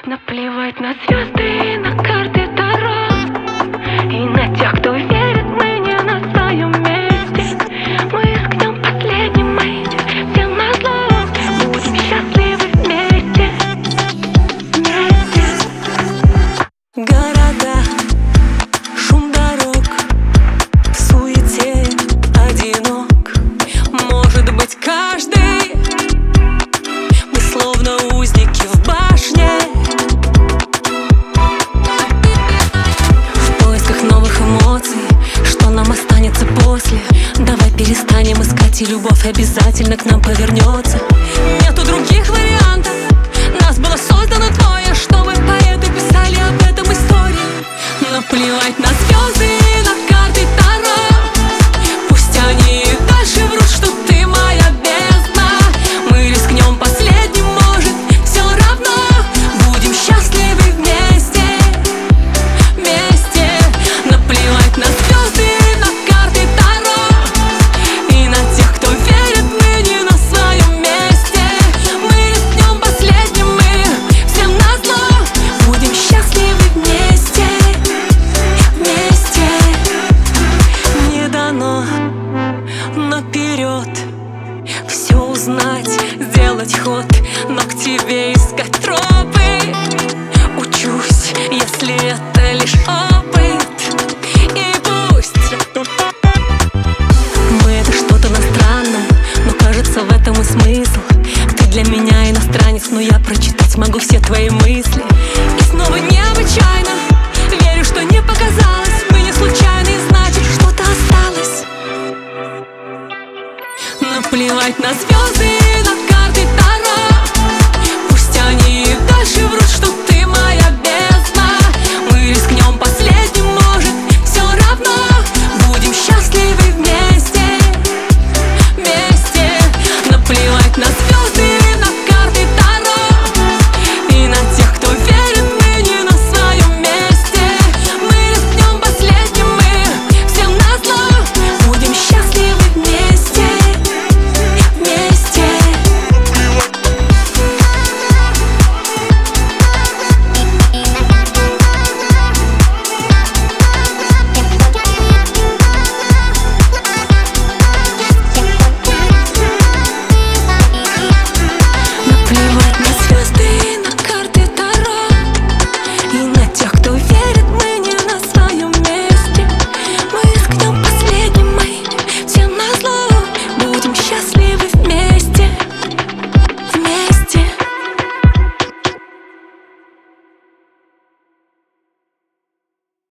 Наплевать на звезды и на карты Таро, и на тех, кто верит, мы не на своем месте. Мы рискнем последним, мы всем назло. Будем счастливы вместе, вместе. Города, шум дорог, в суете одинок. Может быть, каждый, мы словно узники в башне, в поисках новых эмоций. Что нам останется после? Давай перестанем искать, и любовь обязательно к нам повернется. Нету других вариантов, нас было создано двое, чтобы поэты писали об этом истории. Наплевать на звезды и на карты Таро, пусть они и дальше врут, что ты моя бездна. Мы рискнем последним, может, все равно. Будем счастливы вместе, вместе. Наплевать на звезды и на карты Таро, и на тех, кто верит, мы не на своем месте. Мы рискнем последним, мы всем назло. Будем счастливы вместе, вместе. Не дано наперед все узнать, сделать ход, но к тебе искать тропы. Учусь, если это лишь опыт, и пусть мы это что-то иностранное, но кажется, в этом и смысл. Ты для меня иностранец, но я прочитать могу все твои мысли. И снова необычайно, верю, что не показалось. Мы не случайны, и значит, что-то осталось. Наплевать на звезды и на карты Таро, пусть они и дальше врут,